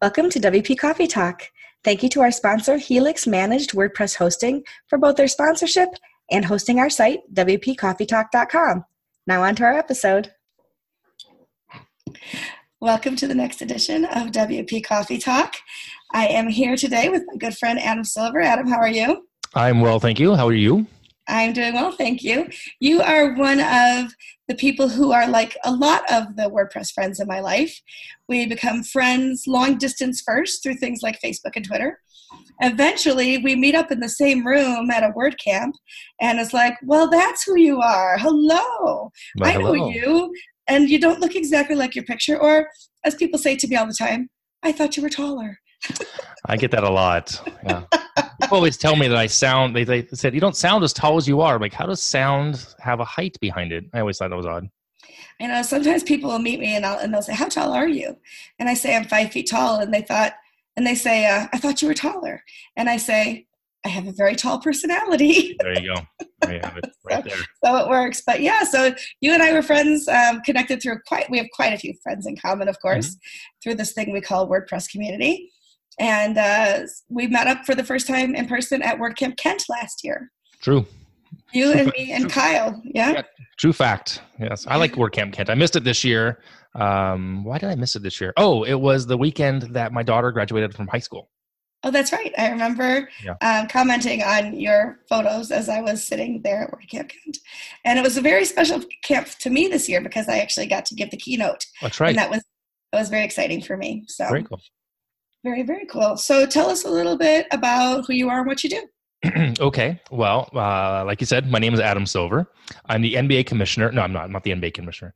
Welcome to WP Coffee Talk. Thank you to our sponsor, Helix Managed WordPress Hosting, for both their sponsorship and hosting our site, wpcoffeetalk.com. Now on to our episode. Welcome to the next edition of WP Coffee Talk. I am here today with my good friend, Adam Silver. Adam, how are you? I'm well, thank you. How are you? I'm doing well, thank you. You are one of the people who are like a lot of the WordPress friends in my life. We become friends long distance first through things like Facebook and Twitter. Eventually, we meet up in the same room at a WordCamp, and it's like, well, that's who you are. Hello. I know you, and you don't look exactly like your picture. Or, as people say to me all the time, I thought you were taller. I get that a lot. Yeah. People always tell me that I sound, they said, you don't sound as tall as you are. I'm like, how does sound have a height behind it? I always thought that was odd. You know, sometimes people will meet me and they'll say, how tall are you? And I say, I'm 5 feet tall. And they say, I thought you were taller. And I say, I have a very tall personality. There you go. There you have it right there. So it works. But yeah, so you and I were friends, connected through we have quite a few friends in common, of course, through this thing we call WordPress community. And we met up for the first time in person at WordCamp Kent last year. True. You and me and Kyle, yeah? True fact. Yes, I like WordCamp Kent. I missed it this year. Why did I miss it this year? Oh, it was the weekend that my daughter graduated from high school. Oh, that's right. I remember commenting on your photos as I was sitting there at WordCamp Kent. And it was a very special camp to me this year because I actually got to give the keynote. That's right. And that was very exciting for me. So very cool. Very, very cool. So tell us a little bit about who you are and what you do. Okay. Well, like you said, my name is Adam Silver. I'm the NBA commissioner. No, I'm not the NBA commissioner.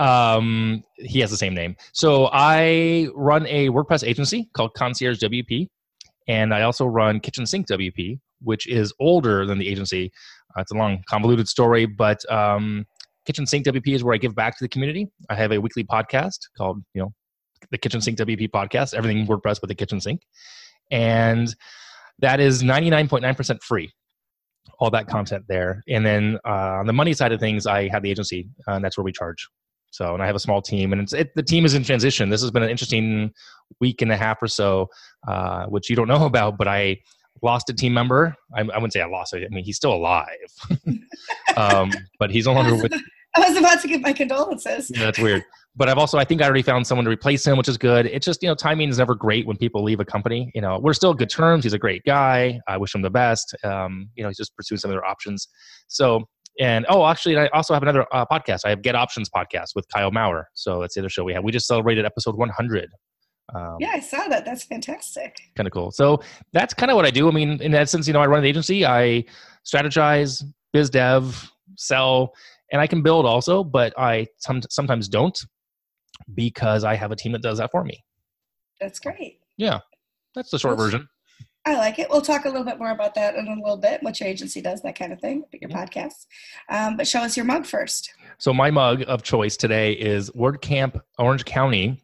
He has the same name. So I run a WordPress agency called Concierge WP. And I also run Kitchen Sink WP, which is older than the agency. It's a long, convoluted story, but Kitchen Sink WP is where I give back to the community. I have a weekly podcast called, the Kitchen Sink WP podcast, everything WordPress with the kitchen sink. And that is 99.9% free, all that content there. And then on the money side of things, I have the agency, and that's where we charge. So, and I have a small team, and the team is in transition. This has been an interesting week and a half or so, which you don't know about, but I lost a team member. I wouldn't say I lost it. I mean, he's still alive, but he's no longer with. I was about to give my condolences. Yeah, that's weird. But I think I already found someone to replace him, which is good. It's just, timing is never great when people leave a company. We're still good terms. He's a great guy. I wish him the best. He's just pursuing some of their options. So, actually, I also have another podcast. I have Get Options podcast with Kyle Maurer. So that's the other show we have. We just celebrated episode 100. Yeah, I saw that. That's fantastic. Kind of cool. So that's kind of what I do. I mean, in essence, I run an agency. I strategize, biz dev, sell, and I can build also, but I sometimes don't because I have a team that does that for me. That's great. Yeah, that's the short version. I like it. We'll talk a little bit more about that in a little bit, what your agency does, that kind of thing, your podcast. But show us your mug first. So my mug of choice today is WordCamp Orange County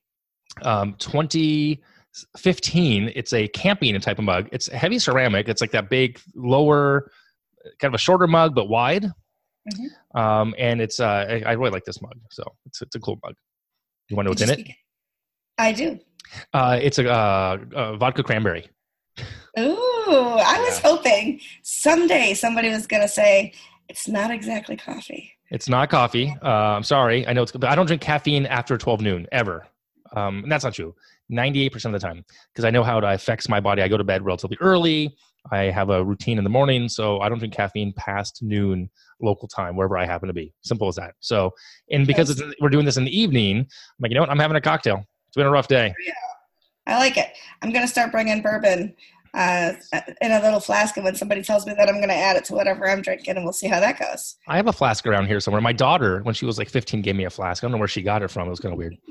2015. It's a camping type of mug. It's heavy ceramic. It's like that big, lower, kind of a shorter mug, but wide. Mm-hmm. And it's I really like this mug. So it's a cool mug. You want to know what's in it? I do. It's a vodka cranberry. Ooh, I was hoping someday somebody was going to say, it's not exactly coffee. It's not coffee. I'm sorry. I know but I don't drink caffeine after 12 noon, ever. And that's not true. 98% of the time. Because I know how it affects my body. I go to bed relatively early. I have a routine in the morning. So I don't drink caffeine past noon local time, wherever I happen to be. Simple as that. So, and because we're doing this in the evening, I'm like, you know what? I'm having a cocktail. It's been a rough day. Yeah, I like it. I'm going to start bringing bourbon in a little flask, and when somebody tells me that, I'm going to add it to whatever I'm drinking, and we'll see how that goes. I have a flask around here somewhere. My daughter, when she was like 15, gave me a flask. I don't know where she got it from. It was kind of weird.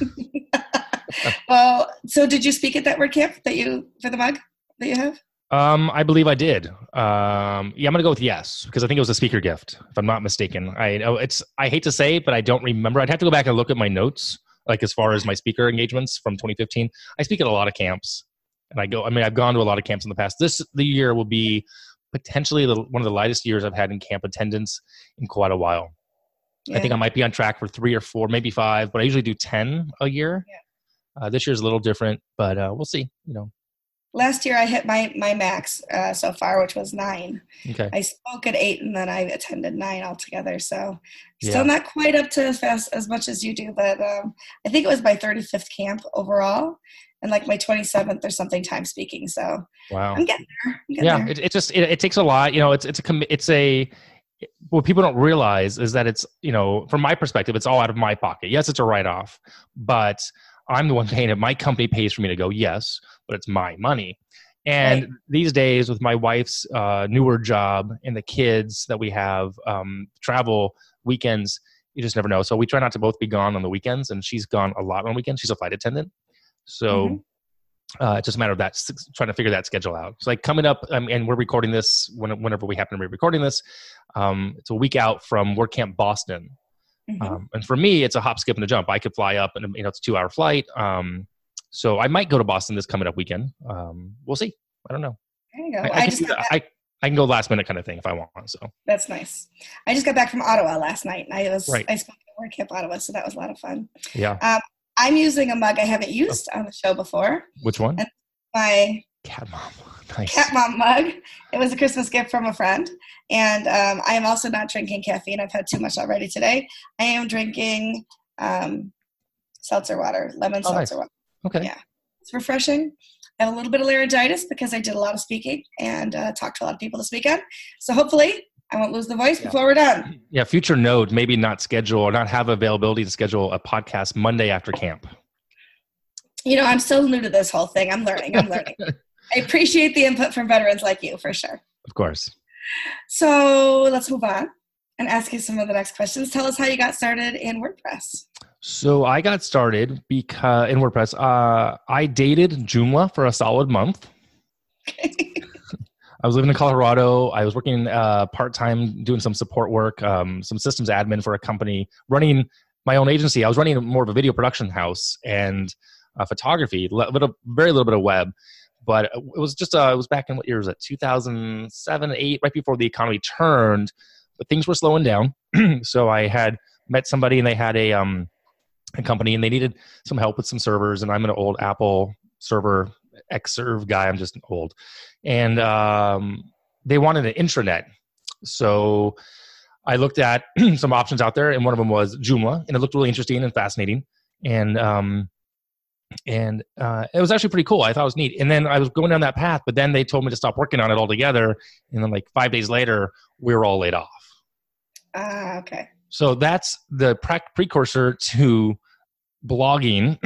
Well, so did you speak at that WordCamp for the mug that you have? I believe I did. I'm going to go with yes, because I think it was a speaker gift, if I'm not mistaken. I hate to say it, but I don't remember. I'd have to go back and look at my notes, like as far as my speaker engagements from 2015. I speak at a lot of camps, and I've gone to a lot of camps in the past. The year will be potentially one of the lightest years I've had in camp attendance in quite a while. Yeah. I think I might be on track for 3 or 4, maybe 5, but I usually do 10 a year. This year's a little different, but we'll see. Last year I hit my max so far, which was 9. Okay. I spoke at 8 and then I attended 9 altogether. So Yeah. still not quite up to as much as you do, but I think it was my 35th camp overall and like my 27th or something time speaking. So Wow. I'm getting there. Yeah. It takes a lot, what people don't realize is that it's, from my perspective, it's all out of my pocket. Yes, it's a write-off, but I'm the one paying it. My company pays for me to go, yes, but it's my money. And Right. These days with my wife's newer job and the kids that we have, travel weekends, you just never know. So we try not to both be gone on the weekends, and she's gone a lot on weekends. She's a flight attendant. So it's just a matter of that, trying to figure that schedule out. It's like coming up, and we're recording this whenever we happen to be recording this. It's a week out from WordCamp Boston. And for me, it's a hop, skip, and a jump. I could fly up, and it's a 2-hour flight. So I might go to Boston this coming up weekend. We'll see. I don't know. There you go. I can go last minute kind of thing if I want. So that's nice. I just got back from Ottawa last night, and I spoke at WordCamp Ottawa, so that was a lot of fun. Yeah. I'm using a mug I haven't used on the show before. Which one? And my Cat Mom. Nice. Cat Mom mug. It was a Christmas gift from a friend. And I am also not drinking caffeine. I've had too much already today. I am drinking seltzer water, lemon seltzer water. Okay. Yeah. It's refreshing. I have a little bit of laryngitis because I did a lot of speaking and talked to a lot of people this weekend. So hopefully I won't lose the voice before we're done. Yeah, future note, maybe not schedule or not have availability to schedule a podcast Monday after camp. I'm still new to this whole thing. I'm learning. I appreciate the input from veterans like you, for sure. Of course. So let's move on and ask you some of the next questions. Tell us how you got started in WordPress. So I got started because in WordPress, I dated Joomla for a solid month. I was living in Colorado. I was working part-time doing some support work, some systems admin for a company, running my own agency. I was running more of a video production house and photography, very little bit of web. But it was just, it was back in, what year was it? 2007, 8, right before the economy turned. But things were slowing down. So I had met somebody, and they had a company, and they needed some help with some servers. And I'm an old Apple server Xserve guy. I'm just old. And they wanted an intranet. So I looked at some options out there, and one of them was Joomla, and it looked really interesting and fascinating. And it was actually pretty cool. I thought it was neat. And then I was going down that path, but then they told me to stop working on it altogether. And then like 5 days later, we were all laid off. Okay. So that's the precursor to blogging.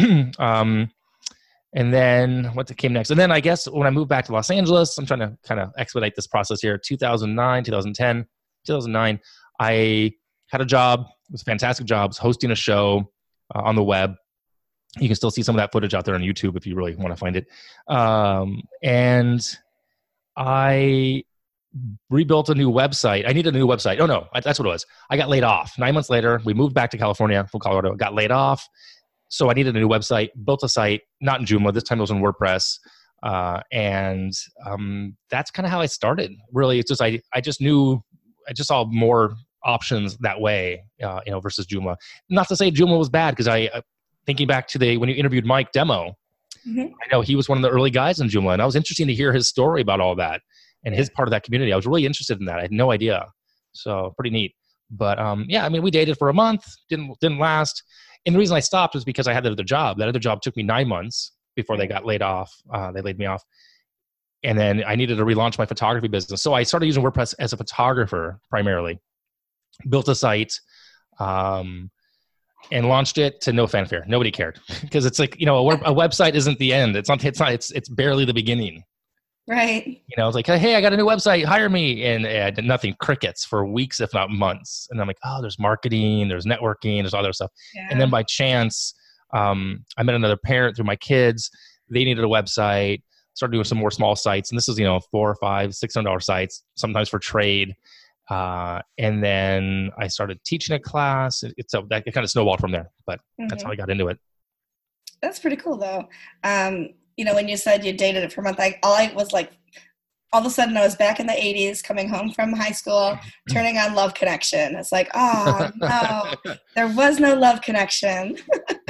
And then what came next? And then I guess when I moved back to Los Angeles, I'm trying to kind of expedite this process here. 2009, 2010, 2009, I had a job. It was a fantastic job, hosting a show on the web. You can still see some of that footage out there on YouTube if you really want to find it. And I rebuilt a new website. I needed a new website. Oh, no, that's what it was. I got laid off. 9 months later, we moved back to California from Colorado, got laid off. So I needed a new website, built a site, not in Joomla. This time it was in WordPress. And that's kind of how I started. Really, it's just I just saw more options that way, versus Joomla. Not to say Joomla was bad, because thinking back to when you interviewed Mike Demo, I know he was one of the early guys in Joomla, and I was interested to hear his story about all that and his part of that community. I was really interested in that. I had no idea. So pretty neat. But we dated for a month, didn't last. And the reason I stopped was because I had that other job. That other job took me 9 months before they got laid off. They laid me off. And then I needed to relaunch my photography business. So I started using WordPress as a photographer primarily. Built a site, and launched it to no fanfare. Nobody cared, because it's like, a website isn't the end. It's barely the beginning. Right. It's like, hey, I got a new website, hire me. And nothing, crickets for weeks, if not months. And I'm like, oh, there's marketing, there's networking, there's other stuff. Yeah. And then by chance, I met another parent through my kids. They needed a website, started doing some more small sites. And this is, $400, $500, $600 sites, sometimes for trade. And then I started teaching a class. It kind of snowballed from there, but that's how I got into it. That's pretty cool, though. When you said you dated it for a month, I was like, all of a sudden I was back in the 80s, coming home from high school, turning on Love Connection. It's like, oh, no, there was no Love Connection.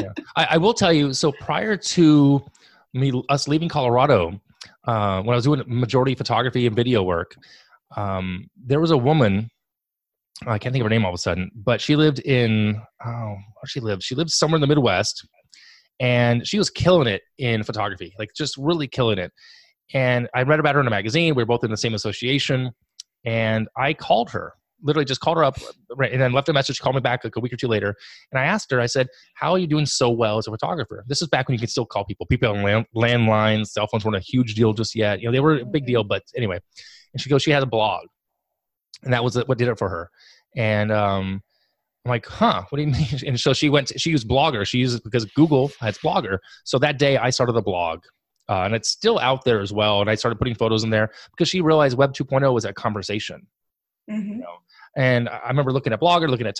Yeah. I will tell you, so prior to us leaving Colorado, when I was doing majority photography and video work, there was a woman, I can't think of her name all of a sudden, but she lived in, where she lived? She lived somewhere in the Midwest, and she was killing it in photography, like just really killing it. And I read about her in a magazine. We were both in the same association, and I called her, literally just called her up, and then left a message. She called me back like a week or two later, and I asked her, I said, how are you doing so well as a photographer? This is back when you could still call people. People on landlines, cell phones weren't a huge deal just yet. You know, they were a big deal, but anyway. And she goes, she has a blog, and that was what did it for her. And I'm like, huh, what do you mean? And so she used Blogger. She used it because Google has Blogger. So that day I started the blog, and it's still out there as well. And I started putting photos in there because she realized Web 2.0 was a conversation. Mm-hmm. You know? And I remember looking at Blogger, looking at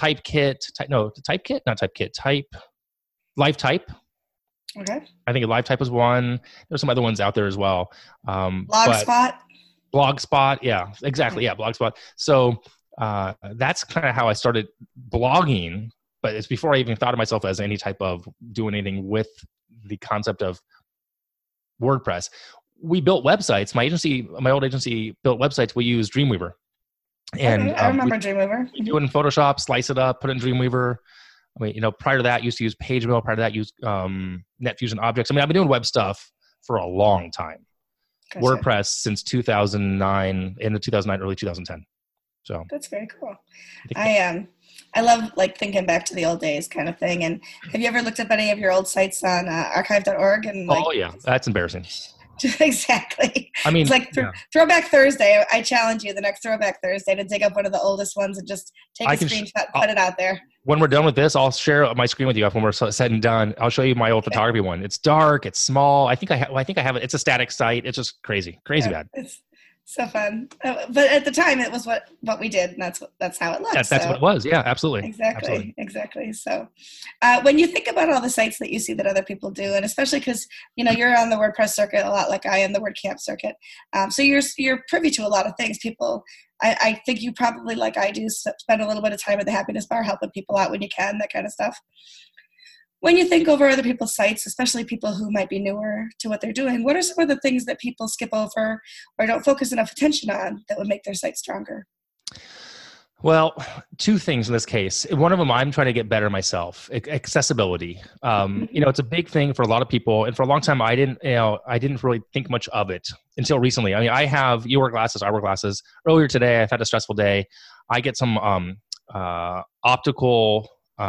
LiveType. Okay. I think LiveType was one. There's some other ones out there as well. Blogspot. Blogspot, yeah, exactly, yeah, Blogspot. So that's kind of how I started blogging, but it's before I even thought of myself as any type of doing anything with the concept of WordPress. We built websites. My old agency built websites. We used Dreamweaver. And okay, I remember Dreamweaver. We do it in Photoshop, slice it up, put it in Dreamweaver. I mean, prior to that, I used to use PageMill. Prior to that, used NetFusion Objects. I mean, I've been doing web stuff for a long time. Gotcha. WordPress since 2009, end of 2009, early 2010. So that's very cool. I love like thinking back to the old days kind of thing. And have you ever looked up any of your old sites on archive.org? And oh yeah, that's embarrassing. Exactly. I mean, it's like Throwback Thursday. I challenge you the next Throwback Thursday to dig up one of the oldest ones and just take a screenshot, put it out there. When we're done with this, I'll share my screen with you. When we're said and done, I'll show you my old photography one. It's dark. It's small. I think I have it. It's a static site. It's just crazy bad. It's so fun. But at the time, it was what we did, and that's how it looked. That's what it was. Yeah, absolutely. Exactly. So when you think about all the sites that you see that other people do, and especially because you're on the WordPress circuit a lot, like I am the WordCamp circuit, so you're privy to a lot of things. People, I think you probably, like I do, spend a little bit of time at the Happiness Bar helping people out when you can, that kind of stuff. When you think over other people's sites, especially people who might be newer to what they're doing, what are some of the things that people skip over or don't focus enough attention on that would make their site stronger? Well, two things in this case. One of them, I'm trying to get better myself. Accessibility. It's a big thing for a lot of people, and for a long time, I didn't really think much of it until recently. I mean, you wear glasses, I wear glasses. Earlier today, I've had a stressful day. I get some optical.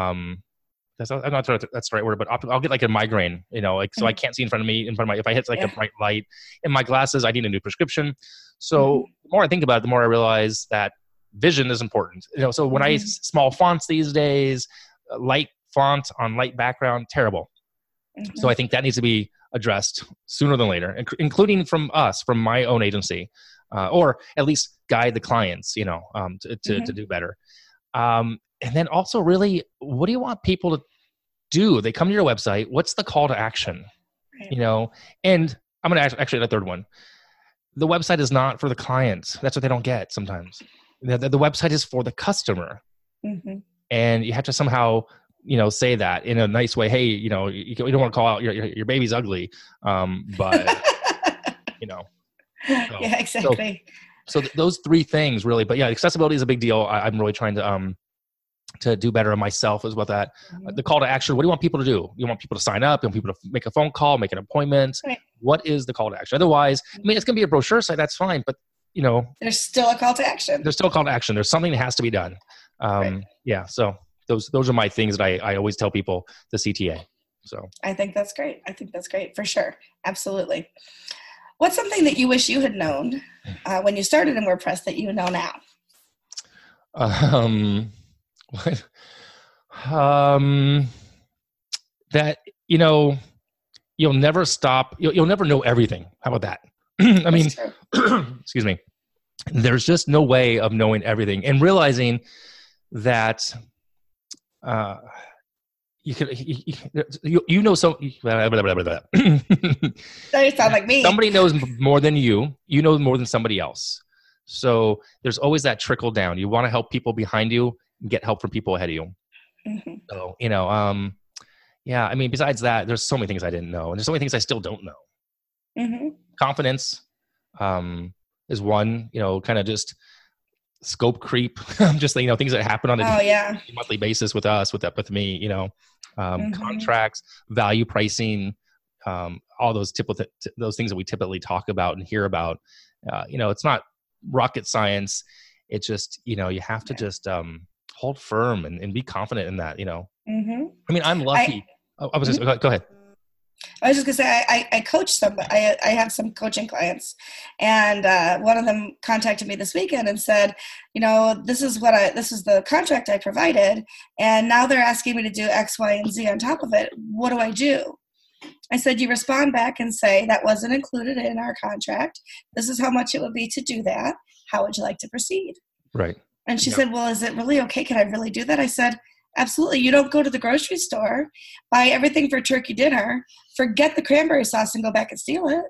I'm not sure that's the right word, but I'll get like a migraine, so I can't see in front of my, if I hit like a bright light in my glasses, I need a new prescription. So the more I think about it, the more I realize that vision is important. So when I small fonts these days, light font on light background, terrible. So I think that needs to be addressed sooner than later, including from my own agency, or at least guide the clients, to do better. And then also, really, what do you want people to do? They come to your website. What's the call to action? Right. And I'm going to actually add a third one. The website is not for the clients. That's what they don't get sometimes. The website is for the customer. Mm-hmm. And you have to somehow, say that in a nice way. Hey, you don't want to call out your baby's ugly, but, So, yeah, exactly. So those three things really, but yeah, accessibility is a big deal. I'm really trying to do better on myself as well. That the call to action. What do you want people to do? You want people to sign up? You want people to make a phone call, make an appointment? Right. What is the call to action? Otherwise, it's going to be a brochure site. That's fine, but there's still a call to action. There's still a call to action. There's something that has to be done. Right. Yeah. So those are my things that I always tell people, the CTA. So I think that's great. For sure. Absolutely. What's something that you wish you had known when you started in WordPress that you know now? That you'll never stop. You'll never know everything. How about that? I mean, excuse me. There's just no way of knowing everything, and realizing that you know so. You sound like me. Somebody knows more than you. You know more than somebody else. So there's always that trickle down. You want to help people behind you and get help from people ahead of you. Mm-hmm. So Yeah, I mean, besides that, there's so many things I didn't know, and there's so many things I still don't know. Mm-hmm. Confidence is one, kind of just scope creep, just, things that happen on a monthly basis with us, with me, contracts, value pricing, all those those things that we typically talk about and hear about. It's not rocket science. It's just, you have to just hold firm and be confident in that, Mm-hmm. I mean, I'm lucky. Go ahead. I was just gonna say I coach somebody. I have some coaching clients, and one of them contacted me this weekend and said, this is the contract I provided, and now they're asking me to do X, Y, and Z on top of it. What do I do? I said, you respond back and say that wasn't included in our contract. This is how much it would be to do that. How would you like to proceed? Right. And she said, well, is it really okay? Can I really do that? I said, absolutely. You don't go to the grocery store, buy everything for turkey dinner, forget the cranberry sauce and go back and steal it.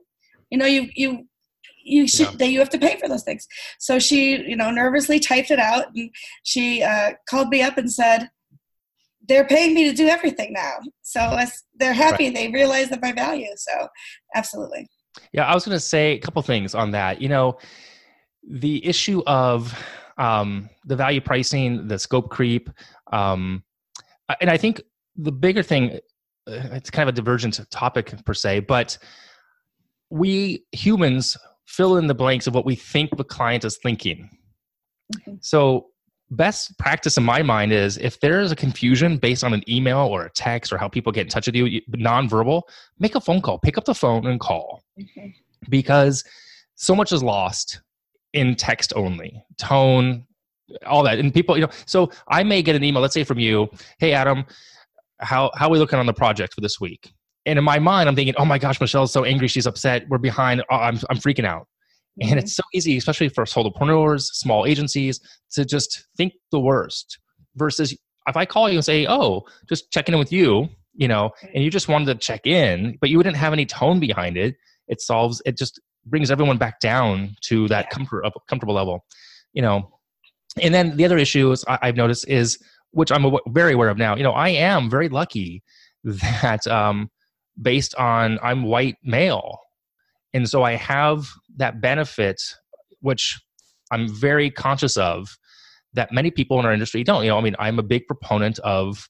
You have to pay for those things. So she, nervously typed it out, and she called me up and said, they're paying me to do everything now. So they're happy. Right. They realize that my value. So absolutely. Yeah. I was going to say a couple things on that. The issue of the value pricing, the scope creep. And I think the bigger thing, it's kind of a divergent topic per se, but we humans fill in the blanks of what we think the client is thinking. Mm-hmm. So best practice in my mind is if there is a confusion based on an email or a text or how people get in touch with you, nonverbal, make a phone call, pick up the phone and call. Mm-hmm. Because so much is lost in text only, tone, all that. And people, so I may get an email, let's say from you, hey, Adam, how are we looking on the project for this week? And in my mind, I'm thinking, oh my gosh, Michelle's so angry. She's upset. We're behind. Oh, I'm freaking out. Mm-hmm. And it's so easy, especially for solopreneurs, small agencies, to just think the worst versus if I call you and say, oh, just checking in with you, and you just wanted to check in, but you didn't have any tone behind it. It just brings everyone back down to that comfortable level, And then the other issue is I've noticed is, which I'm very aware of now, I am very lucky that based on I'm white male. And so I have that benefit, which I'm very conscious of, that many people in our industry don't. I'm a big proponent of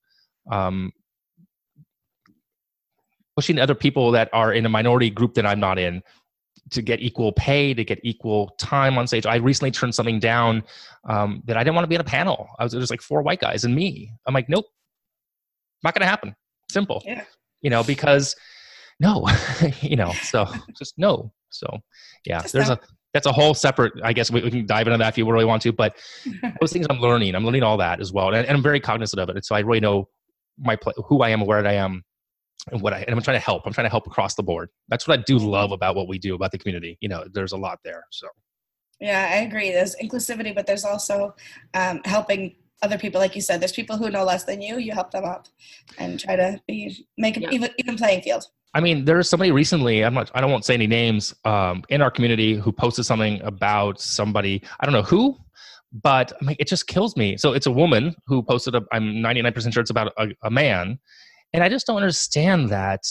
pushing other people that are in a minority group that I'm not in to get equal pay, to get equal time on stage. I recently turned something down that I didn't want to be on a panel. There's like 4 white guys and me. I'm like, nope, not going to happen. Simple. Yeah. Because no, so just no. So yeah, that's a whole separate, I guess we can dive into that if you really want to, but those things I'm learning all that as well. And I'm very cognizant of it. And so I really know who I am, where I am, and I'm trying to help. I'm trying to help across the board. That's what I do love about what we do, about the community. There's a lot there. So. Yeah, I agree. There's inclusivity, but there's also helping other people. Like you said, there's people who know less than you. You help them up and try to make an even playing field. I mean, there's somebody recently, I won't say any names, in our community who posted something about somebody, I don't know who, but it just kills me. So it's a woman who posted I'm 99% sure it's about a man. And I just don't understand that.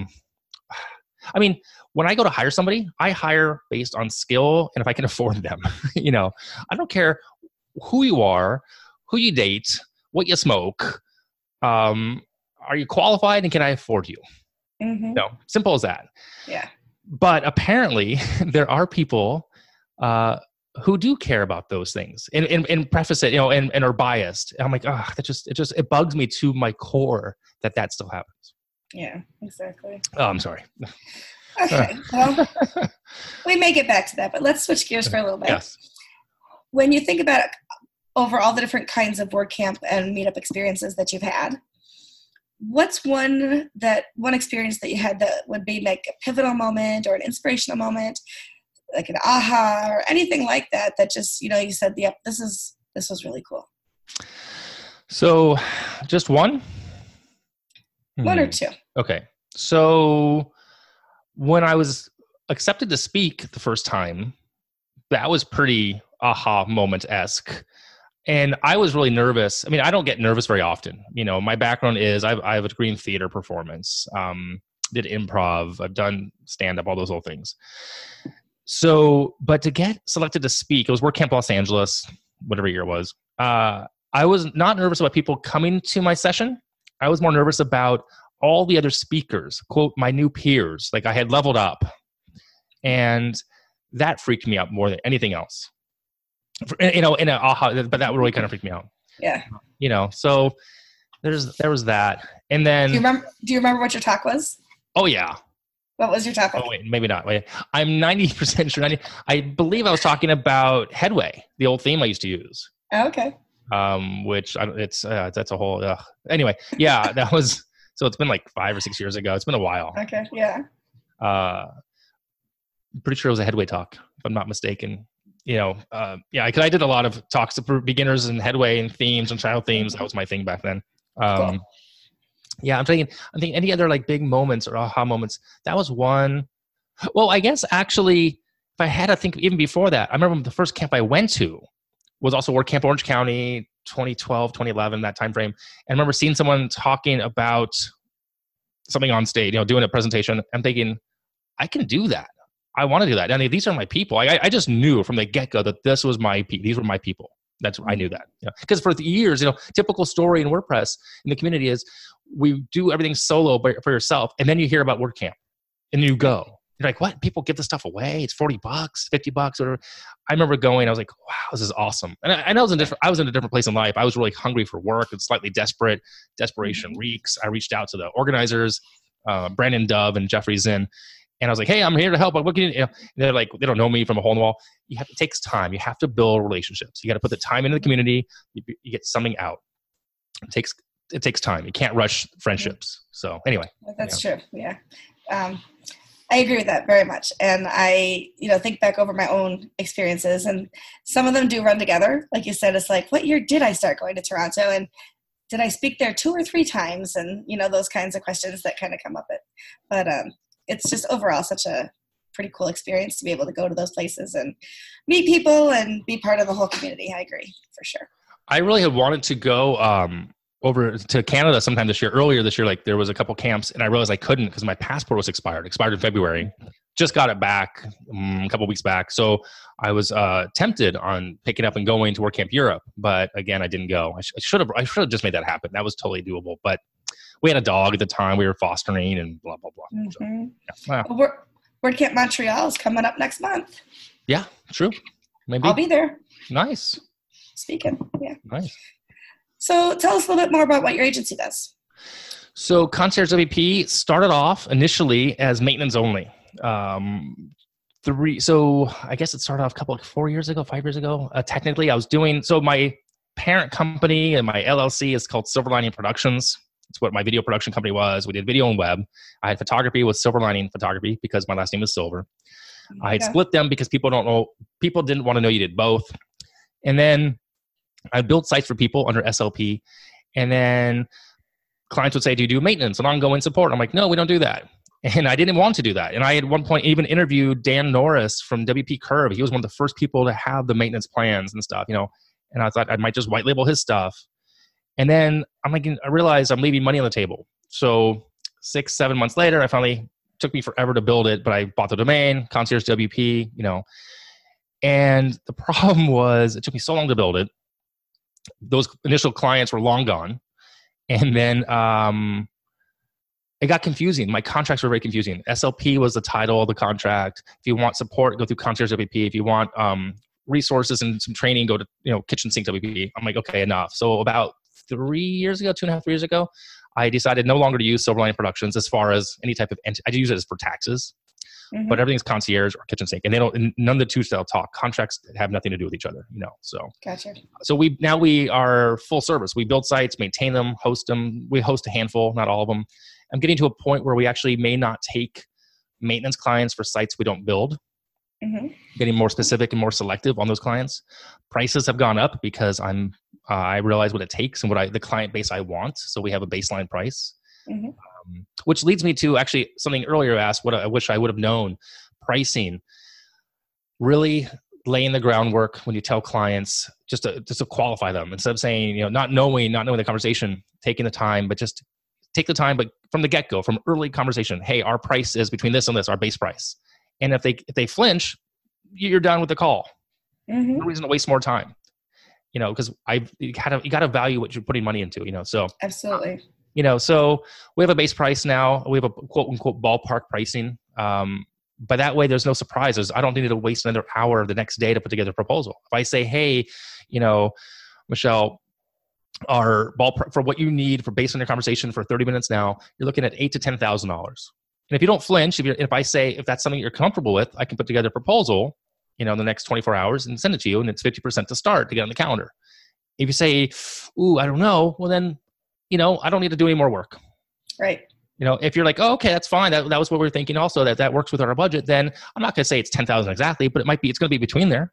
When I go to hire somebody, I hire based on skill and if I can afford them. I don't care who you are, who you date, what you smoke. Are you qualified and can I afford you? Mm-hmm. No, simple as that. Yeah. But apparently there are people who do care about those things and preface it, and are biased. And I'm like, it bugs me to my core that still happens. Yeah, exactly. Oh, I'm sorry. Okay. Well, we may get back to that, but let's switch gears for a little bit. Yes. When you think about over all the different kinds of WordCamp and meetup experiences that you've had, what's one experience that you had that would be like a pivotal moment or an inspirational moment, like an aha or anything like that just, you said, yep, this was really cool? So just one? One or two. Okay. So when I was accepted to speak the first time, that was pretty aha moment-esque. And I was really nervous. I mean, I don't get nervous very often. My background is I have a degree in theater performance, did improv, I've done stand-up, all those little things. So, but to get selected to speak, it was WordCamp Los Angeles, whatever year it was. I was not nervous about people coming to my session. I was more nervous about all the other speakers, quote, my new peers. Like I had leveled up. And that freaked me out more than anything else. But that really kind of freaked me out. Yeah. So there was that. And then do you remember what your talk was? Oh yeah. What was your talk? Oh wait, maybe not. Wait, I'm 90% sure. I believe I was talking about Headway, the old theme I used to use. Oh, okay. Which that's a whole. Anyway, yeah, that was. So it's been like 5 or 6 years ago. It's been a while. Okay. Yeah. Pretty sure it was a Headway talk, if I'm not mistaken. Because I did a lot of talks for beginners and Headway and themes and child themes. That was my thing back then. Cool. Yeah, I'm thinking any other like big moments or aha moments. That was one. Well, I guess actually, if I had to think even before that, I remember the first camp I went to was also WordCamp Orange County, 2012, 2011, that time frame. And I remember seeing someone talking about something on stage, doing a presentation. I'm thinking, I can do that. I want to do that. And these are my people. I just knew from the get-go that these were my people. I knew that. Because for years, typical story in WordPress in the community is we do everything solo for yourself, and then you hear about WordCamp, and you go. You're like, what? People give this stuff away? It's $40, $50, whatever. I remember going. I was like, wow, this is awesome. And I was in a different place in life. I was really hungry for work and slightly desperate. Desperation reeks. I reached out to the organizers, Brandon Dove and Jeffrey Zinn. And I was like, hey, I'm here to help. What can you? And they're like, they don't know me from a hole in the wall. It takes time. You have to build relationships. You got to put the time into the community. You get something out. It takes time. You can't rush friendships. So anyway, that's true. Yeah, I agree with that very much. And I, think back over my own experiences, and some of them do run together. Like you said, it's like, what year did I start going to Toronto, and did I speak there 2 or 3 times? And those kinds of questions that kind of come up. But it's just overall such a pretty cool experience to be able to go to those places and meet people and be part of the whole community. I agree, for sure. I really had wanted to go over to Canada sometime this year. Earlier this year, like there was a couple camps, and I realized I couldn't because my passport was expired in February. Just got it back a couple weeks back. So I was tempted on picking up and going to WordCamp Europe, but again, I didn't go. I should have just made that happen. That was totally doable, but we had a dog at the time. We were fostering and blah, blah, blah. Mm-hmm. So, yeah. Well, WordCamp Montreal is coming up next month. Yeah, true. Maybe. I'll be there. Nice. Speaking. Yeah. Nice. So tell us a little bit more about what your agency does. So Concierge WP started off initially as maintenance only. So I guess it started off 5 years ago. Technically, I was doing, so my parent company and my LLC is called Silver Lining Productions. It's what my video production company was. We did video and web. I had photography with Silver Lining Photography because my last name is Silver. I had split them because people didn't want to know you did both. And then I built sites for people under SLP. And then clients would say, do you do maintenance and ongoing support? I'm like, no, we don't do that. And I didn't want to do that. And I at one point even interviewed Dan Norris from WP Curve. He was one of the first people to have the maintenance plans and stuff, and I thought I might just white label his stuff. And then I realized I'm leaving money on the table. So 6-7 months later, took me forever to build it, but I bought the domain, Concierge WP, and the problem was it took me so long to build it. Those initial clients were long gone. And then it got confusing. My contracts were very confusing. SLP was the title of the contract. If you want support, go through Concierge WP. If you want resources and some training, go to Kitchen Sink WP. I'm like, okay, enough. So about 3 years ago, 2.5, 3 years ago, I decided no longer to use Silver Lining Productions as far as any type of I use it as for taxes, but everything's Concierge or Kitchen Sink, and none of the two style talk. Contracts have nothing to do with each other, So gotcha. So we are full service. We build sites, maintain them, host them. We host a handful, not all of them. I'm getting to a point where we actually may not take maintenance clients for sites we don't build. Getting more specific and more selective on those clients. Prices have gone up because I realize what it takes and the client base I want. So we have a baseline price, which leads me to actually something earlier asked, what I wish I would have known. Pricing. Really, laying the groundwork when you tell clients, just to qualify them, instead of saying, not knowing the conversation, taking the time, but just take the time, but from the get-go, from early conversation, hey, our price is between this and this, our base price. And if they flinch, you're done with the call. Mm-hmm. No reason to waste more time, because you got to value what you're putting money into, so. Absolutely. So we have a base price now. We have a quote unquote ballpark pricing. But that way there's no surprises. I don't need to waste another hour the next day to put together a proposal. If I say, hey, Michelle, our ballpark for what you need for based on your conversation for 30 minutes now, you're looking at $8,000 to $10,000. And if you don't flinch, if I say, if that's something you're comfortable with, I can put together a proposal, in the next 24 hours and send it to you. And it's 50% to start to get on the calendar. If you say, ooh, I don't know, well then, I don't need to do any more work. Right. If you're like, oh, okay, that's fine. That was what we were thinking also, that works with our budget, then I'm not going to say it's 10,000 exactly, but it's going to be between there.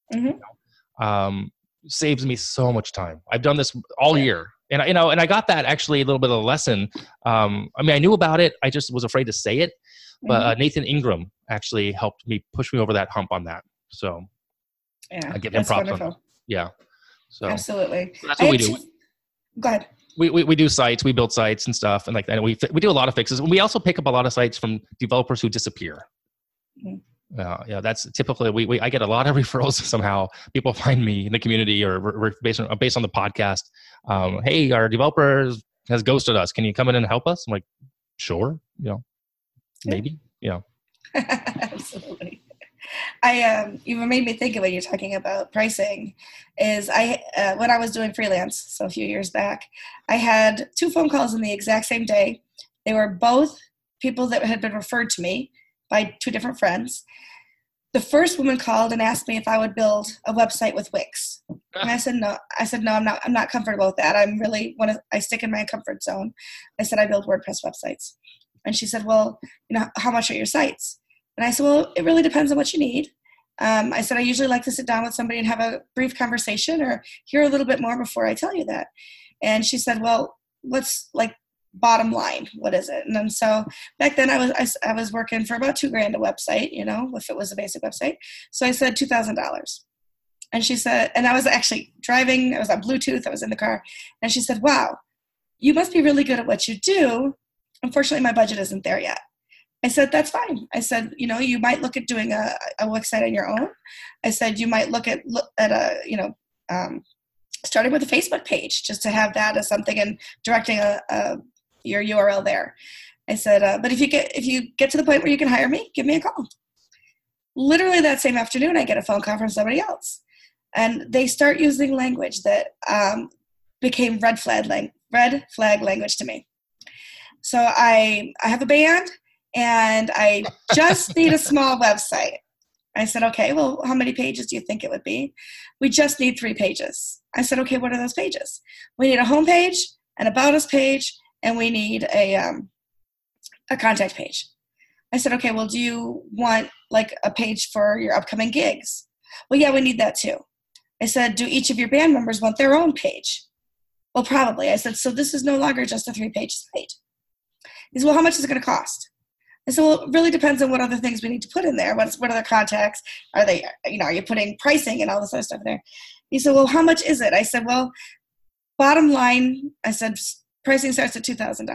Mm-hmm. Saves me so much time. I've done this all year. And I got that actually a little bit of a lesson. I knew about it. I just was afraid to say it, but Nathan Ingram actually helped me push me over that hump on that. So I give him props on that. Yeah. So absolutely. So that's what we do. Go ahead. We do sites, we build sites and stuff, and and we do a lot of fixes. We also pick up a lot of sites from developers who disappear. Mm-hmm. That's typically I get a lot of referrals somehow. People find me in the community or based on the podcast. Hey, our developer has ghosted us. Can you come in and help us? I'm like, sure. Maybe. Absolutely. You made me think of when you're talking about pricing is when I was doing freelance, so a few years back, I had 2 phone calls in the exact same day. They were both people that had been referred to me by 2 different friends. The first woman called and asked me if I would build a website with Wix. And I said, no, I'm not comfortable with that. I stick in my comfort zone. I said, I build WordPress websites. And she said, well, how much are your sites? And I said, well, it really depends on what you need. I said, I usually like to sit down with somebody and have a brief conversation or hear a little bit more before I tell you that. And she said, well, what's bottom line? What is it? And then so back then I was working for about $2,000 a website, if it was a basic website. So I said $2,000. And she said, and I was actually driving, I was on Bluetooth, I was in the car. And she said, wow, you must be really good at what you do. Unfortunately, my budget isn't there yet. I said, that's fine. I said, you might look at doing a website on your own. I said, you might look at starting with a Facebook page just to have that as something and directing your URL there. I said, but if you get to the point where you can hire me, give me a call. Literally that same afternoon, I get a phone call from somebody else. And they start using language that became red flag language to me. So I have a band. And I just need a small website. I said, okay, well, how many pages do you think it would be? We just need 3 pages. I said, okay, what are those pages? We need a home page, an about us page, and we need a contact page. I said, okay, well, do you want a page for your upcoming gigs? Well, yeah, we need that too. I said, do each of your band members want their own page? Well, probably. I said, so this is no longer just a 3-page site. He said, well, how much is it going to cost? I said, well, it really depends on what other things we need to put in there. What other contacts? Are you putting pricing and all this other stuff in there? He said, well, how much is it? I said, well, bottom line, I said, pricing starts at $2,000.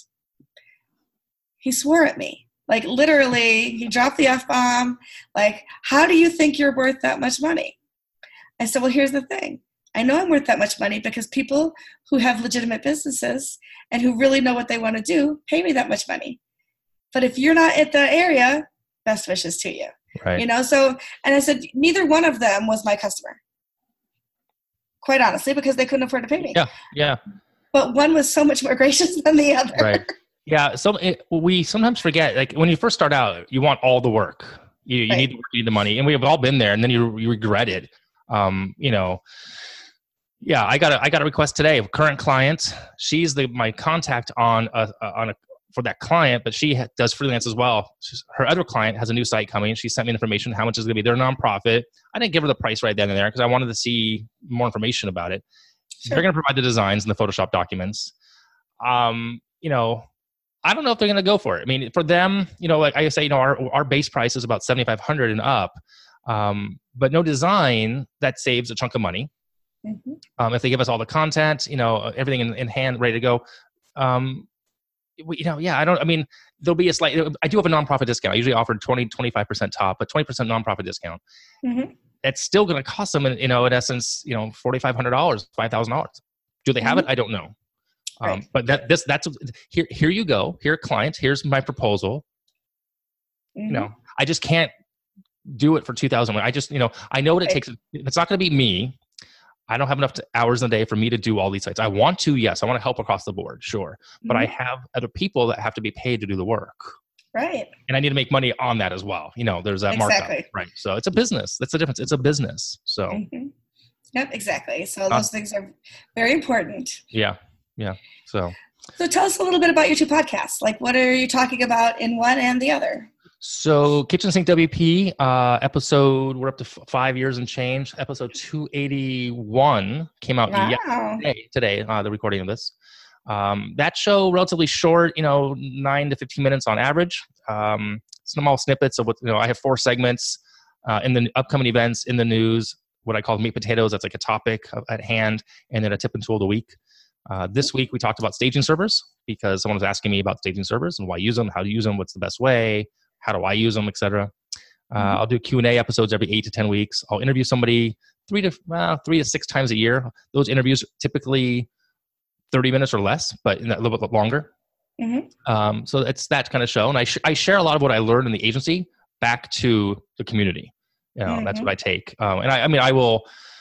He swore at me. Literally, he dropped the F-bomb. How do you think you're worth that much money? I said, well, here's the thing. I know I'm worth that much money because people who have legitimate businesses and who really know what they want to do pay me that much money. But if you're not at the area, best wishes to you. Right. So, and I said, neither one of them was my customer. Quite honestly, because they couldn't afford to pay me. Yeah. But one was so much more gracious than the other. Right. Yeah. So we sometimes forget, when you first start out, you want all the work. You Right. need the work, you need the money, and we have all been there. And then you regret it. Yeah, I got a request today of a current client. She's my contact for that client, but she does freelance as well. Her other client has a new site coming. She sent me information how much is going to be. They're a nonprofit. I didn't give her the price right then and there because I wanted to see more information about it. Sure. They're going to provide the designs and the Photoshop documents. I don't know if they're going to go for it. I mean, for them, like I say, our base price is about $7,500 and up. But no design, that saves a chunk of money. If they give us all the content, everything in hand, ready to go. There'll be I do have a nonprofit discount. I usually offer 25% top, but 20% nonprofit discount. It's still going to cost them, in essence, $4,500, $5,000. Do they have it? I don't know. Right. But that's here you go. Here, client, here's my proposal. I just can't do it for 2,000. I just, I know what it takes. It's not going to be me. I don't have enough hours in a day for me to do all these sites. I want to, yes. I want to help across the board, sure. But I have other people that have to be paid to do the work. Right. And I need to make money on that as well. There's that markup. Right. So it's a business. That's the difference. It's a business. So. Yep, exactly. So those things are very important. Yeah. Yeah. So tell us a little bit about your two podcasts. Like, what are you talking about in one and the other? So Kitchen Sink WP episode, we're up to 5 years and change. Episode 281 came out today, the recording of this. That show, relatively short, 9 to 15 minutes on average. Small snippets of what, I have 4 segments in the upcoming events, in the news, what I call meat potatoes. That's like a topic at hand, and then a tip and tool of the week. This week we talked about staging servers, because someone was asking me about staging servers and why use them, how to use them, what's the best way, how do I use them, etc. I'll do Q&A episodes every 8 to 10 weeks. I'll interview somebody 3 to 6 times a year. Those interviews typically 30 minutes or less, but a little bit longer. So it's that kind of show. And I share a lot of what I learned in the agency back to the community. That's what I take. And I will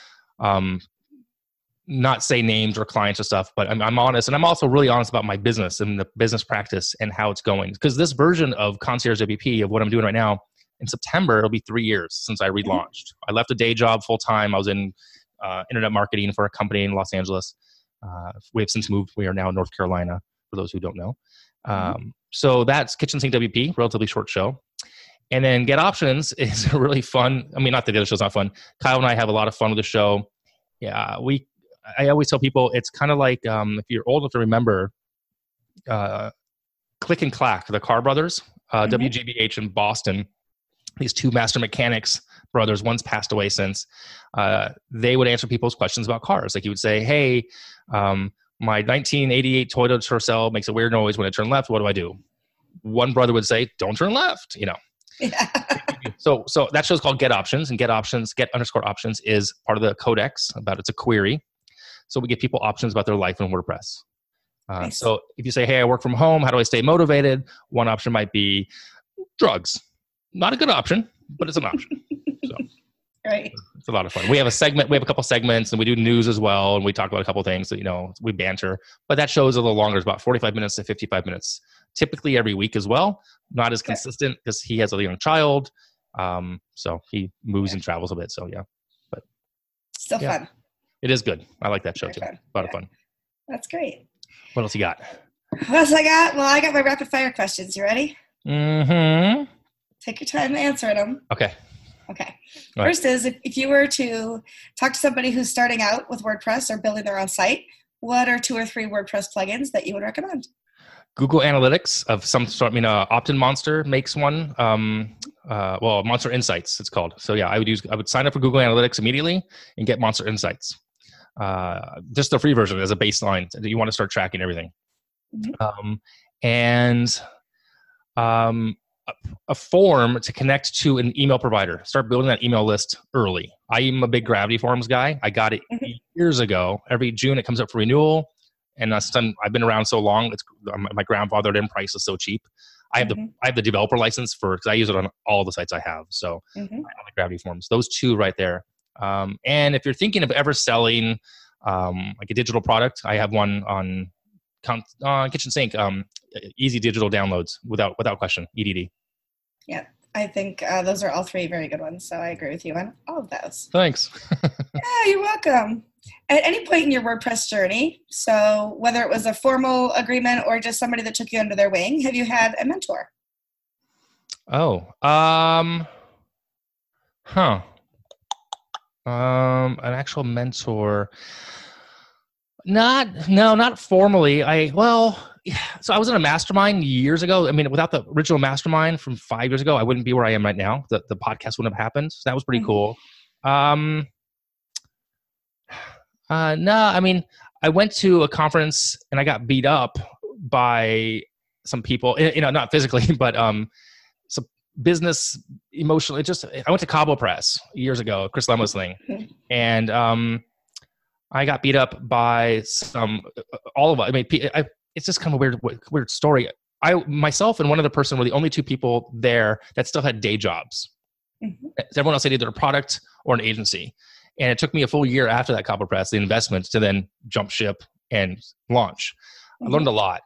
not say names or clients or stuff, but I'm honest. And I'm also really honest about my business and the business practice and how it's going. Because this version of Concierge WP, of what I'm doing right now, in September, it'll be 3 years since I relaunched. I left a day job full time. I was in internet marketing for a company in Los Angeles. We have since moved. We are now in North Carolina, for those who don't know. So that's Kitchen Sink WP, relatively short show. And then Get Options is really fun. Not that the other show's not fun. Kyle and I have a lot of fun with the show. Yeah, I always tell people it's kind of like, if you're old enough to remember, Click and Clack, the Carr brothers, WGBH in Boston, these 2 master mechanics brothers, one's passed away since, they would answer people's questions about cars. Like, you would say, hey, my 1988 Toyota Tercel makes a weird noise when I turn left. What do I do? One brother would say, don't turn left, Yeah. So that show's called Get Options, and Get _options is part of the codex. It's a query. So we give people options about their life in WordPress. Nice. So if you say, hey, I work from home, how do I stay motivated? One option might be drugs. Not a good option, but it's an option. So right. It's a lot of fun. We have a couple segments, and we do news as well. And we talk about a couple of things that, we banter, but that show is a little longer. It's about 45 minutes to 55 minutes, typically every week as well. Not as consistent because he has a young child. So he moves and travels a bit. So yeah, but still fun. It is good. I like that show too. A lot of fun. That's great. What else you got? What else I got? Well, I got my rapid fire questions. You ready? Take your time answering them. Okay. First is, if you were to talk to somebody who's starting out with WordPress or building their own site, what are 2 or 3 WordPress plugins that you would recommend? Google Analytics of some sort. OptinMonster makes one. Monster Insights, it's called. So yeah, I would sign up for Google Analytics immediately and get Monster Insights. Just the free version as a baseline. You want to start tracking everything. A form to connect to an email provider. Start building that email list early. I am a big Gravity Forms guy. I got it years ago. Every June it comes up for renewal. And I've been around so long. My grandfather didn't price is so cheap. I have the developer license because I use it on all the sites I have. So I like Gravity Forms. Those 2 right there. And if you're thinking of ever selling like a digital product, I have one on Kitchen Sink. Easy digital downloads without question. EDD. Yeah, I think those are all 3 very good ones. So I agree with you on all of those. Thanks. Yeah, you're welcome. At any point in your WordPress journey, so whether it was a formal agreement or just somebody that took you under their wing, have you had a mentor? An actual mentor. Not formally. so I was in a mastermind years ago. I mean, without the original mastermind from 5 years ago, I wouldn't be where I am right now. The podcast wouldn't have happened. So that was pretty cool. No, I mean, I went to a conference and I got beat up by some people, not physically, but some business, emotionally. I went to Cabo Press years ago, Chris Lemo's thing. And I got beat up by all of us. I mean, it's just kind of a weird story. Myself and one other person were the only two people there that still had day jobs. Everyone else had either a product or an agency. And it took me a full year after that Copper Press, the investment, to then jump ship and launch. I learned a lot.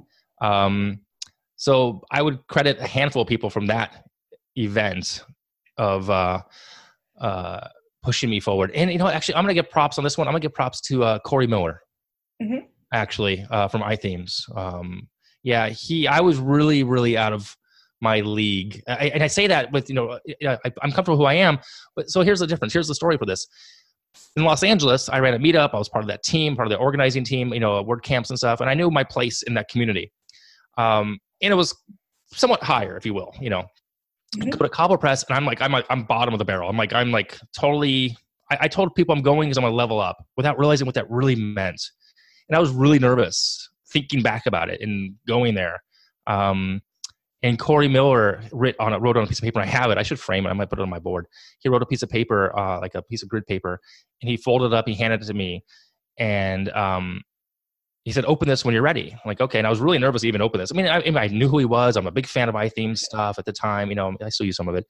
So I would credit a handful of people from that event of pushing me forward. And, actually, I'm going to give props on this one. I'm going to give props to Corey Miller, actually, from iThemes. I was really, really out of my league. And I say that with, I'm comfortable who I am. But so here's the difference. Here's the story for this. In Los Angeles, I ran a meetup. I was part of that team, part of the organizing team, word camps and stuff. And I knew my place in that community. And it was somewhat higher, if you will, Go to Cabo Press, and I'm bottom of the barrel. I'm totally, I told people I'm going because I'm going to level up without realizing what that really meant. And I was really nervous thinking back about it and going there. And Corey Miller wrote on a piece of paper. I have it. I should frame it. I might put it on my board. He wrote a piece of paper, like a piece of grid paper, and he folded it up. He handed it to me, and he said, "Open this when you're ready." I'm like, okay. And I was really nervous to even open this. I mean, I knew who he was. I'm a big fan of iThemes stuff at the time. I still use some of it.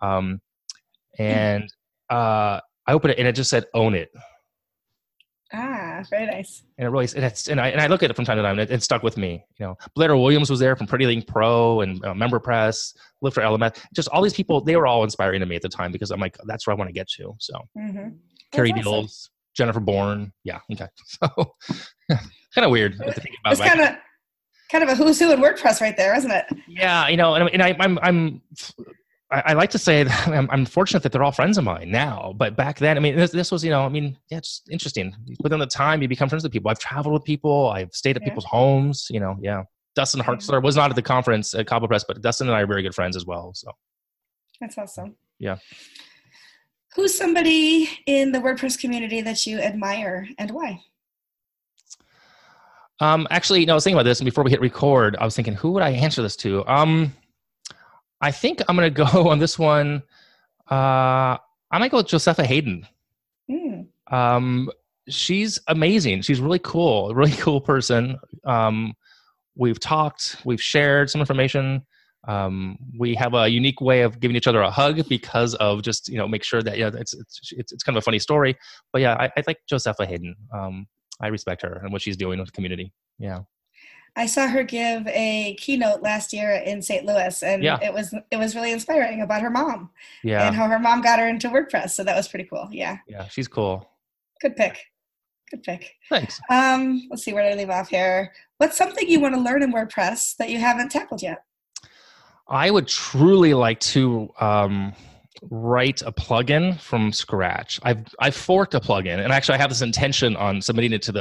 And I opened it, and it just said, "Own it." Ah, very nice. And it really, and I look at it from time to time, and it stuck with me. Blair Williams was there from Pretty Link Pro and MemberPress, Live for LMS. Just all these people, they were all inspiring to me at the time because I'm like, that's where I want to get to. So, Carrie Deals, Jennifer Bourne, yeah, okay. So, kind of weird to think about. It's kind of a who's who in WordPress right there, isn't it? Yeah, and I like to say that I'm fortunate that they're all friends of mine now, but back then, I mean, this was, it's interesting. Within the time, you become friends with people. I've traveled with people. I've stayed at people's homes, Dustin Hartzler was not at the conference at Cabo Press, but Dustin and I are very good friends as well. So that's awesome. Yeah. Who's somebody in the WordPress community that you admire and why? Actually, I was thinking about this, and before we hit record, I was thinking, who would I answer this to? I think I'm going to go on this one. I might go with Josepha Hayden. She's amazing. She's really cool, a really cool person. We've talked, we've shared some information. We have a unique way of giving each other a hug because of just, make sure that, it's kind of a funny story. But yeah, I like Josepha Hayden. I respect her and what she's doing with the community. Yeah. I saw her give a keynote last year in St. Louis, and it was really inspiring about her mom and how her mom got her into WordPress. So that was pretty cool. Yeah. Yeah, she's cool. Good pick. Thanks. Let's see, where did I leave off here? What's something you want to learn in WordPress that you haven't tackled yet? I would truly like to write a plugin from scratch. I've forked a plugin, and actually I have this intention on submitting it to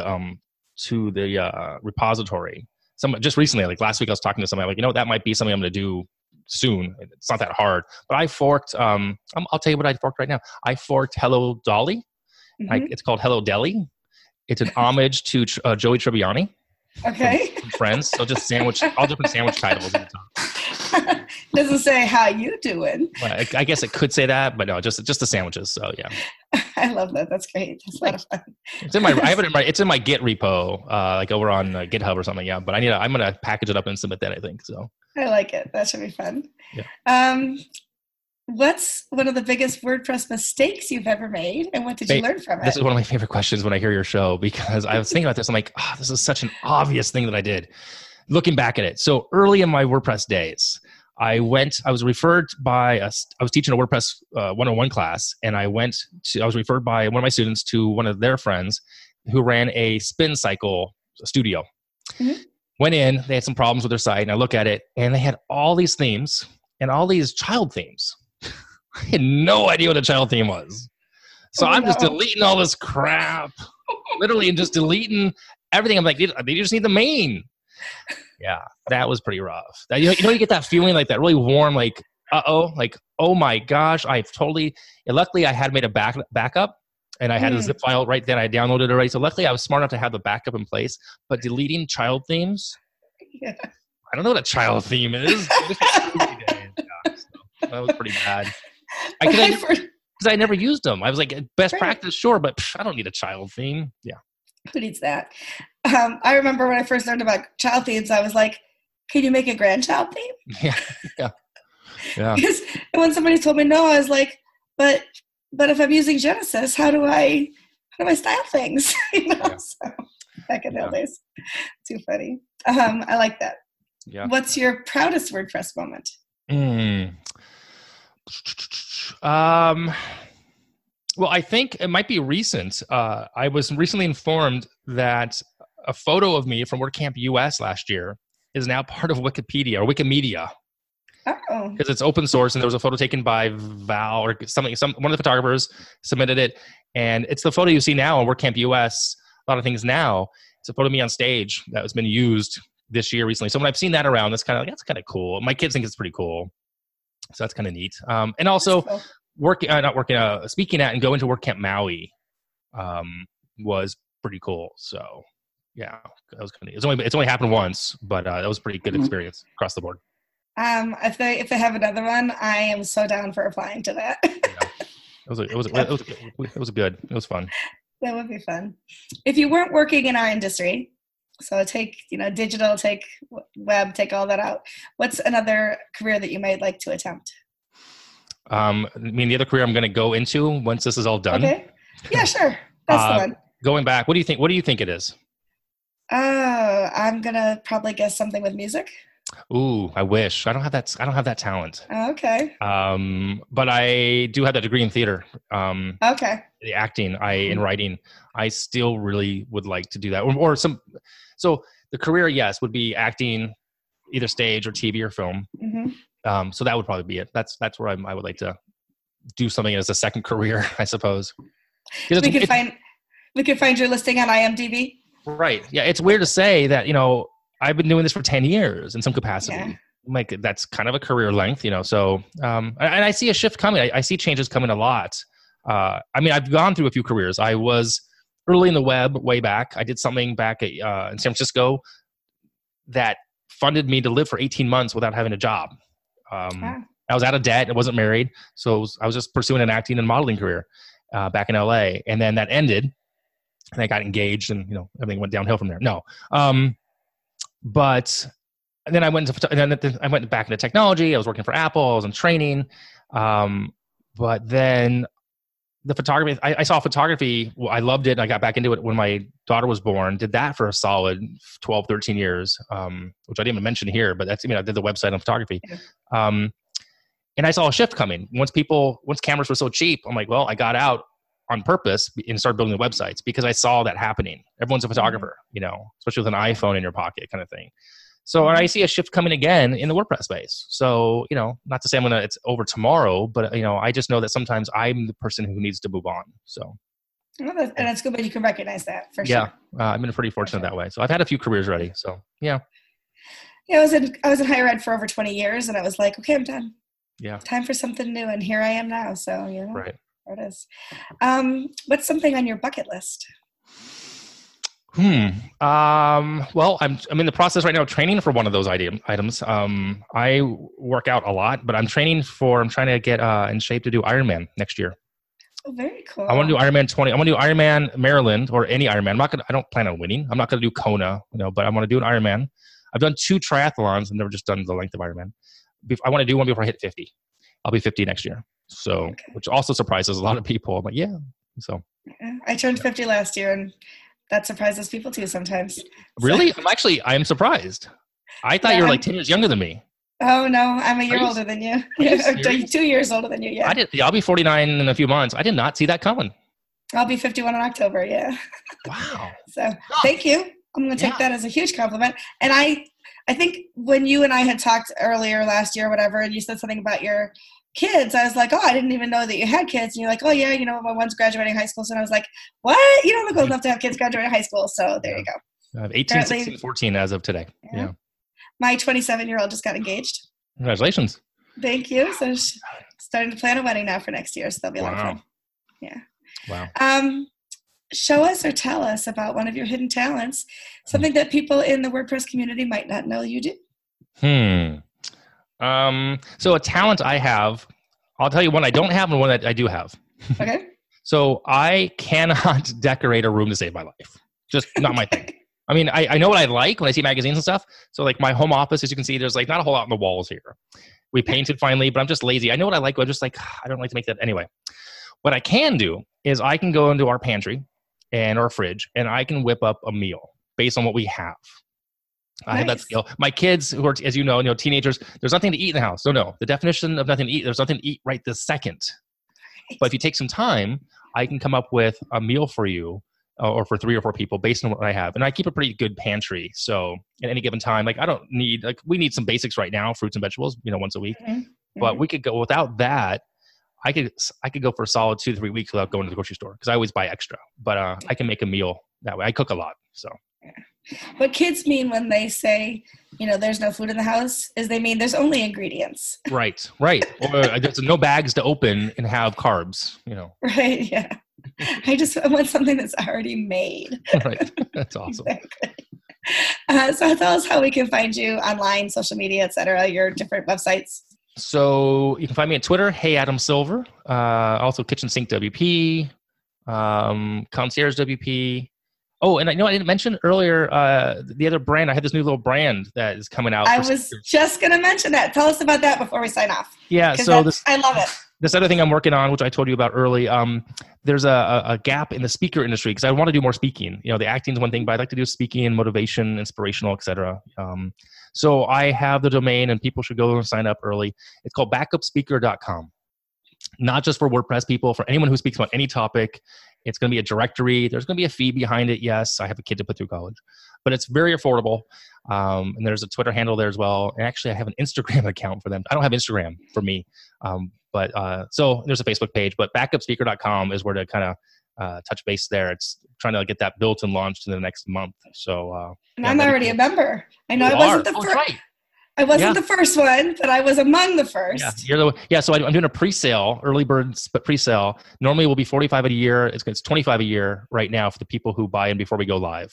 the repository. Just recently, like last week, I was talking to somebody like, that might be something I'm going to do soon. It's not that hard, but I forked. I'll tell you what I forked right now. I forked Hello Dolly. It's called Hello Deli. It's an homage to Joey Tribbiani. Okay. From Friends. So just all different sandwich titles at the top. Doesn't say how you doing. Well, I guess it could say that, but no, just the sandwiches. So yeah. I love that. That's great. That's a lot of fun. It's in my Git repo, like over on GitHub or something. Yeah, but I'm gonna package it up and submit that, I think. So I like it. That should be fun. Yeah. What's one of the biggest WordPress mistakes you've ever made, and what did you learn from it? This is one of my favorite questions when I hear your show, because I was thinking about this. I'm like, this is such an obvious thing that I did. Looking back at it, so early in my WordPress days, I was referred by I was teaching a WordPress 101 class, and I was referred by one of my students to one of their friends who ran a spin cycle studio. Went in, they had some problems with their site, and I look at it, and they had all these themes and all these child themes. I had no idea what a child theme was. So I'm just deleting all this crap, literally, and just deleting everything. I'm like, they just need the main. Yeah, that was pretty rough. You get that feeling like that really warm, like, like, oh my gosh, luckily I had made a backup and I had a zip file right then. I downloaded it already. So luckily I was smart enough to have the backup in place, but deleting child themes, Yeah. I don't know what a child theme is. That was pretty bad. Because I never used them. I was like, best practice, sure, but I don't need a child theme. Yeah. Who needs that? I remember when I first learned about child themes, I was like, can you make a grandchild theme? Yeah. And when somebody told me no, I was like, but if I'm using Genesis, how do I style things? So, back in the old days. Too funny. I like that. Yeah. What's your proudest WordPress moment? Well, I think it might be recent. I was recently informed that a photo of me from WordCamp US last year is now part of Wikipedia or Wikimedia. Oh. Because it's open source, and there was a photo taken by Val or something. One of the photographers submitted it, and it's the photo you see now on WordCamp US. A lot of things now. It's a photo of me on stage that has been used this year recently. So when I've seen that around, that's kind of cool. My kids think it's pretty cool, so that's kind of neat. And also speaking at and going to WordCamp Maui was pretty cool. So yeah, that was kind of. It's only happened once, but that was a pretty good experience across the board. If they have another one, I am so down for applying to that. It was good. It was fun. That would be fun. If you weren't working in our industry, so take digital, take web, take all that out. What's another career that you might like to attempt? The other career I'm going to go into once this is all done. Okay. Yeah, sure. That's the one. Going back, what do you think? What do you think it is? I'm gonna probably guess something with music. Ooh, I wish. I don't have that talent. Okay. But I do have that degree in theater. Okay. The acting, in writing. I still really would like to do that, or some. So the career, yes, would be acting, either stage or TV or film. Mm-hmm. So that would probably be it. That's where I would like to do something as a second career, I suppose. We could find your listing on IMDb. Right. Yeah. It's weird to say that, I've been doing this for 10 years in some capacity. Yeah. Like that's kind of a career length, so, and I see a shift coming. I see changes coming a lot. I've gone through a few careers. I was early in the web way back. I did something back in San Francisco that funded me to live for 18 months without having a job. I was out of debt. I wasn't married. So I was just pursuing an acting and modeling career back in LA. And then that ended and I got engaged and, everything went downhill from there. No. But then I went back into technology. I was working for Apple. I was in training. But then the photography, I saw photography. Well, I loved it. And I got back into it when my daughter was born. Did that for a solid 12, 13 years, which I didn't even mention here, but that's, I did the website on photography. Yeah. And I saw a shift coming. Once cameras were so cheap, I'm like, well, I got out on purpose and started building the websites because I saw that happening. Everyone's a photographer, especially with an iPhone in your pocket kind of thing. So I see a shift coming again in the WordPress space. So, not to say it's over tomorrow, but, I just know that sometimes I'm the person who needs to move on. So. Well, and that's good, but you can recognize that for sure. Yeah. I've been pretty fortunate that way. So I've had a few careers already. So, yeah. Yeah, I was in higher ed for over 20 years and I was like, okay, I'm done. Yeah. Time for something new. And here I am now. So, right. There it is. What's something on your bucket list? Well, I'm in the process right now of training for one of those items. I work out a lot, but I'm trying to get in shape to do Ironman next year. Oh, very cool. I want to do Ironman 20. I want to do Ironman Maryland or any Ironman. I don't plan on winning. I'm not going to do Kona, but I want to do an Ironman. I've done 2 triathlons. I've never just done the length of Ironman. I want to do one before I hit 50. I'll be 50 next year. So, okay. Which also surprises a lot of people. I'm like, yeah. So I turned 50 last year and that surprises people too sometimes. Really? So. I'm surprised. I thought you were like 10 years younger than me. Oh no, I'm a year older than you. 2 years older than you, yeah. I'll be 49 in a few months. I did not see that coming. I'll be 51 in October, yeah. Wow. So thank you. I'm going to take that as a huge compliment. And I think when you and I had talked earlier last year or whatever, and you said something about your kids, I was like, oh, I didn't even know that you had kids. And you're like, oh yeah, my one's graduating high school. So I was like, what? You don't look old enough to have kids graduating high school. So there you go. I have 18, Apparently, 16, 14 as of today. Yeah. My 27-year-old just got engaged. Congratulations. Thank you. So she's starting to plan a wedding now for next year. So that'll be a lot of fun. Yeah. Wow. Show us or tell us about one of your hidden talents, something that people in the WordPress community might not know you do. So a talent I have, I'll tell you one I don't have and one that I do have. Okay. So I cannot decorate a room to save my life. Just not my thing. I mean, I know what I like when I see magazines and stuff. So like my home office, as you can see, there's like not a whole lot on the walls here. We painted finally, but I'm just lazy. I know what I like, but I'm just like, I don't like to make that anyway. What I can do is I can go into our pantry and our fridge and I can whip up a meal based on what we have. I have that skill. My kids, who are, as you know, teenagers, there's nothing to eat in the house. No. The definition of nothing to eat, there's nothing to eat right this second. But if you take some time, I can come up with a meal for you or for 3 or 4 people based on what I have. And I keep a pretty good pantry. So at any given time, like I don't need, like we need some basics right now, fruits and vegetables, once a week. Mm-hmm. But we could go without that. I could go for a solid 2 to 3 weeks without going to the grocery store because I always buy extra. But I can make a meal that way. I cook a lot. So. Yeah. What kids mean when they say, there's no food in the house is they mean there's only ingredients. Right. Or there's no bags to open and have carbs, Right, yeah. I just want something that's already made. Right. That's awesome. Exactly. So tell us how we can find you online, social media, etc., your different websites. So you can find me on Twitter, Hey Adam Silver. Also Kitchen Sink WP, Concierge WP. Oh, and I didn't mention earlier the other brand. I had this new little brand that is coming out. I was just going to mention that. Tell us about that before we sign off. Yeah, so I love it. This other thing I'm working on, which I told you about early, there's a gap in the speaker industry because I want to do more speaking. The acting is one thing, but I'd like to do speaking, motivation, inspirational, etc. So I have the domain, and people should go and sign up early. It's called backupspeaker.com. Not just for WordPress people, for anyone who speaks about any topic. It's going to be a directory. There's going to be a fee behind it. Yes, I have a kid to put through college, but it's very affordable. And there's a Twitter handle there as well. And actually, I have an Instagram account for them. I don't have Instagram for me, but so there's a Facebook page. But backupspeaker.com is where to kind of touch base there. It's trying to get that built and launched in the next month. So, and I'm already a member. I know I wasn't the first. Right. I wasn't the first one, but I was among the first. So I'm doing a pre-sale, early bird pre-sale. Normally it will be $45 a year. It's $25 a year right now for the people who buy in before we go live.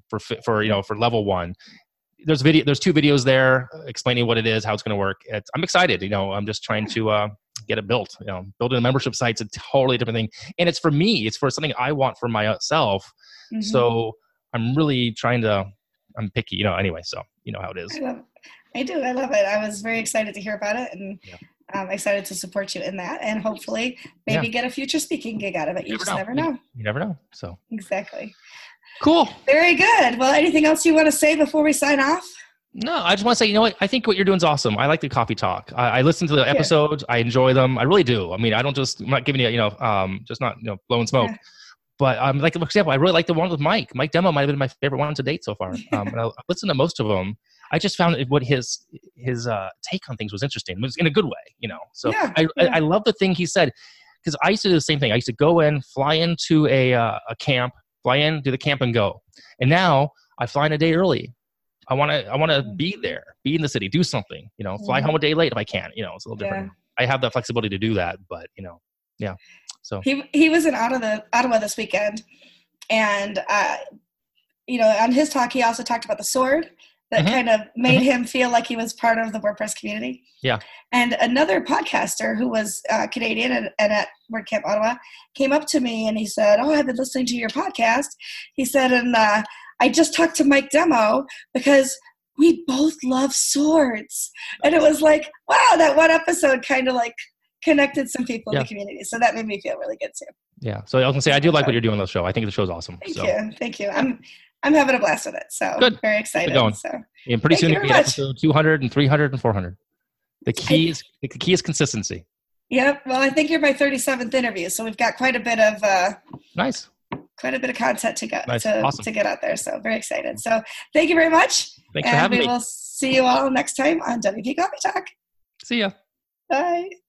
For level 1, there's 2 videos there explaining what it is, how it's going to work. I'm excited. I'm just trying to get it built. Building a membership site's a totally different thing, and it's for me. It's for something I want for myself. Mm-hmm. So I'm really trying to. I'm picky, Anyway, so you know how it is. I do. I love it. I was very excited to hear about it, and I'm excited to support you in that, and hopefully maybe get a future speaking gig out of it. You just never know. You never know. So exactly. Cool. Very good. Well, anything else you want to say before we sign off? No, I just want to say, what? I think what you're doing is awesome. I like the coffee talk. I listen to the episodes. I enjoy them. I really do. I mean, I'm not giving you, just not, blowing smoke. Yeah. But like, for example, I really like the one with Mike. Mike Demo might have been my favorite one to date so far. And I listened to most of them. I just found what his take on things was interesting. It was in a good way, So I love the thing he said, because I used to do the same thing. I used to go in, fly into a camp, fly in, do the camp, and go. And now I fly in a day early. I want to be there, be in the city, do something. Fly home a day late if I can. It's a little different. I have the flexibility to do that, but yeah. So he was in Ottawa this weekend, and on his talk he also talked about the sword that kind of made him feel like he was part of the WordPress community. Yeah. And another podcaster who was Canadian and at WordCamp Ottawa came up to me and he said, "Oh, I've been listening to your podcast." He said, "And I just talked to Mike Demo because we both love swords." And it was like, wow, that one episode kind of like connected some people in the community. So that made me feel really good too. Yeah. So I was gonna say, I do like what you're doing on the show. I think the show's awesome. Thank you. I'm having a blast with it. So good. Very excited. Going. So and pretty soon you'll be episode 200 and 300 and 400. The key is consistency. Yep. Well, I think you're my 37th interview, so we've got quite a bit of nice. Quite a bit of content to get awesome. to get out there. So very excited. So thank you very much. Thanks for having me. We will see you all next time on WP Coffee Talk. See ya. Bye.